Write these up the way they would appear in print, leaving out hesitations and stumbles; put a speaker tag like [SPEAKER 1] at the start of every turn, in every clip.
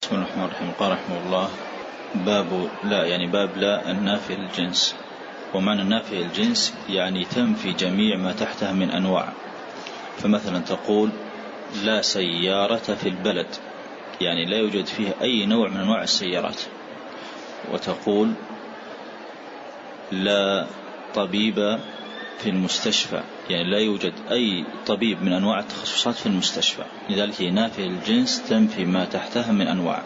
[SPEAKER 1] بسم الله الرحمن الرحيم. قال رحمه الله: باب لا، باب لا النافي الجنس. ومعنى النافي الجنس يعني تنفي جميع ما تحته من أنواع. فمثلا تقول: لا سيارة في البلد، يعني لا يوجد فيه أي نوع من أنواع السيارات. وتقول: لا طبيب في المستشفى، يعني لا يوجد أي طبيب من أنواع التخصصات في المستشفى. لذلك نافي الجنس تنفي ما تحتها من أنواع.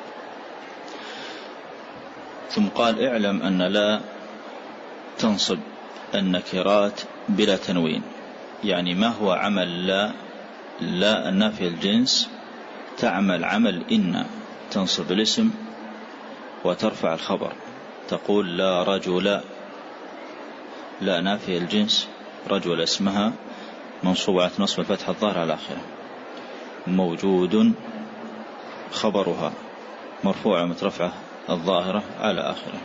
[SPEAKER 1] ثم قال: اعلم أن لا تنصب النكرات بلا تنوين. يعني ما هو عمل لا النافي الجنس؟ تعمل عمل إن، تنصب الاسم وترفع الخبر. تقول: لا رجل، لا نافي الجنس، رجل اسمها منصوبة نصب الفتح الظاهر على آخره. موجود خبرها مرفوع مترفعة الظاهرة على آخره.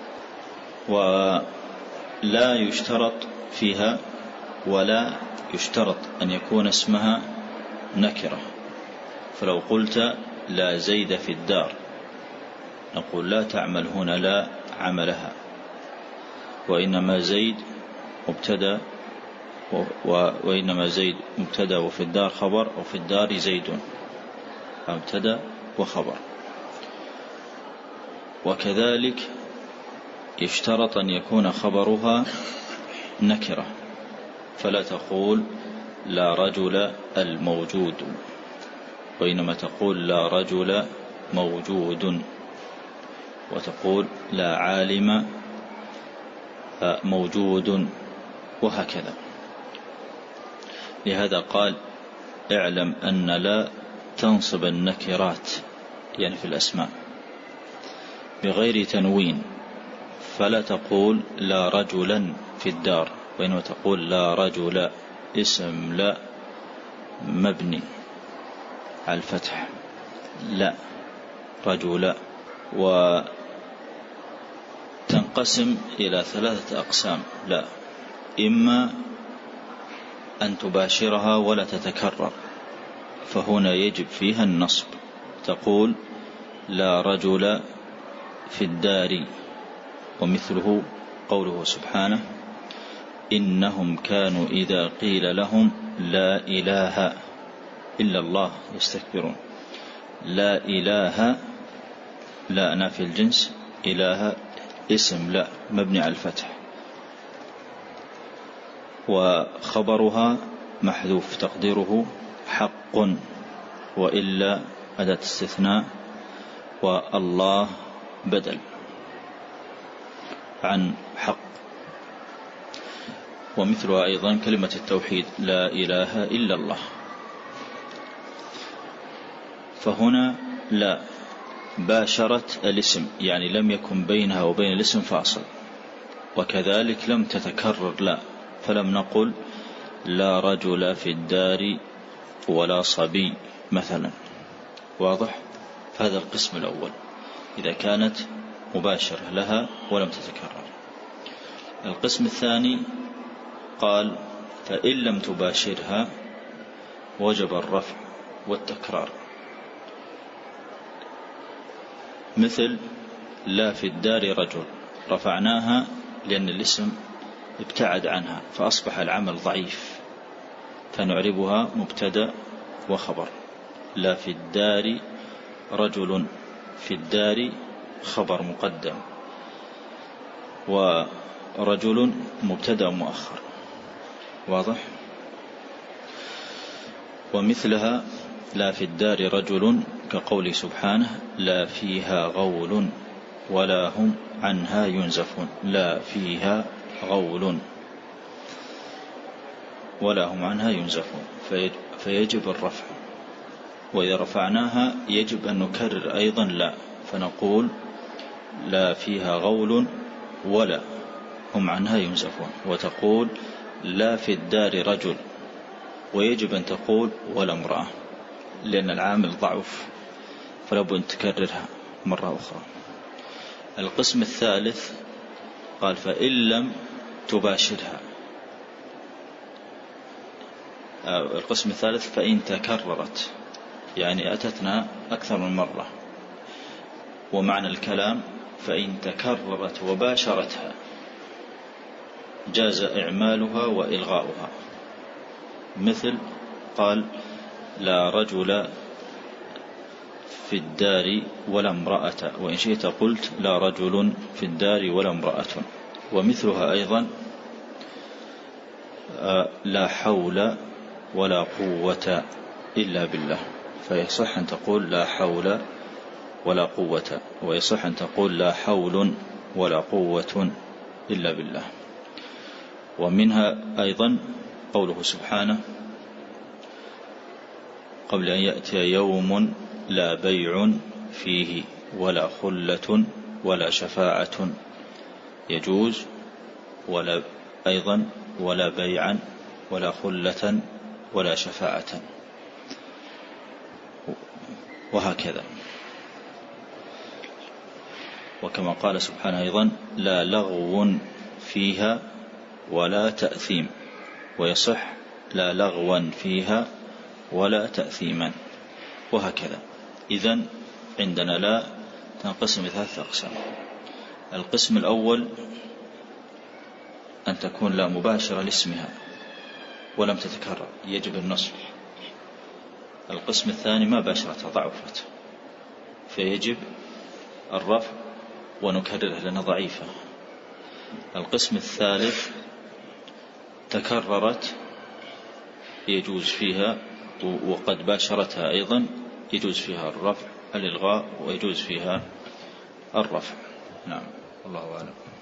[SPEAKER 1] ولا يشترط فيها، ولا يشترط أن يكون اسمها نكرة. فلو قلت: لا زيد في الدار، نقول: لا تعمل هنا لا عملها، وإنما زيد مبتدأ، وإنما زيد مبتدأ وفي الدار خبر، وفي الدار زيد مبتدأ وخبر. وكذلك يشترط أن يكون خبرها نكرة، فلا تقول: لا رجل الموجود، وإنما تقول: لا رجل موجود. وتقول: لا عالم موجود، وهكذا. لهذا قال: اعلم أن لا تنصب النكرات، يعني في الأسماء، بغير تنوين. فلا تقول: لا رجلا في الدار، وإنما تقول: لا رجل اسم لا مبني على الفتح، لا رجل. وتنقسم إلى 3 أقسام. لا: إما أن تباشرها ولا تتكرر، فهنا يجب فيها النصب. تقول: لا رجل في الدار، ومثله قوله سبحانه: إنهم كانوا إذا قيل لهم لا إله إلا الله يستكبرون. لا إله، لا نافي الجنس، إله اسم لا مبني على الفتح، وخبرها محذوف تقديره حق، وإلا أداة استثناء، والله بدل عن حق. ومثلها أيضا كلمة التوحيد: لا إله إلا الله. فهنا لا باشرت الاسم، يعني لم يكن بينها وبين الاسم فاصل. وكذلك لم تتكرر لا، فلم نقل: لا رجل في الدار ولا صبي مثلا. واضح؟ فهذا القسم الأول إذا كانت مباشرة لها ولم تتكرر. القسم الثاني قال: فإن لم تباشرها وجب الرفع والتكرار. مثل: لا في الدار رجل، رفعناها لأن الاسم ابتعد عنها فأصبح العمل ضعيف، فنعربها مبتدأ وخبر. لا في الدار رجل، في الدار خبر مقدم، ورجل مبتدأ مؤخر. واضح؟ ومثلها: لا في الدار رجل، كقول سبحانه: لا فيها غول ولا هم عنها ينزفون. لا فيها غول ولا هم عنها ينزفون، فيجب الرفع. وإذا رفعناها يجب أن نكرر أيضا لا، فنقول: لا فيها غول ولا هم عنها ينزفون. وتقول: لا في الدار رجل، ويجب أن تقول: ولا امرأة، لأن العامل ضعف، فلابد أن تكررها مرة أخرى. القسم الثالث قال: فإن لم تباشرها. القسم الثالث: فإن تكررت، يعني أتتنا أكثر من مرة، ومعنى الكلام فإن تكررت وباشرتها جاز إعمالها وإلغاؤها. مثل قال لا رجل في الدار ولا امرأة، وإن شئت قلت لا رجل في الدار ولا امرأة. ومثلها أيضا لا حول ولا قوة إلا بالله، فيصح أن تقول لا حول ولا قوة، ويصح أن تقول لا حول ولا قوة إلا بالله. ومنها أيضا قوله سبحانه قبل أن يأتي يوم لا بيع فيه ولا خلة ولا شفاعة، يجوز ولا أيضا ولا بيعا ولا خلة ولا شفاعة، وهكذا. وكما قال سبحانه أيضا لا لغو فيها ولا تأثيم، ويصح لا لغوا فيها ولا تأثيما، وهكذا. إذن عندنا لا تنقسم ثلاثة أقسام. القسم الأول أن تكون لا مباشرة لاسمها ولم تتكرر يجب النصب. القسم الثاني ما باشرتها ضعفت فيجب الرفع ونكررها لأنها ضعيفة. القسم الثالث تكررت يجوز فيها وقد باشرتها أيضا يجوز فيها الرفع الإلغاء ويجوز فيها الرفع. نعم، الله أعلم.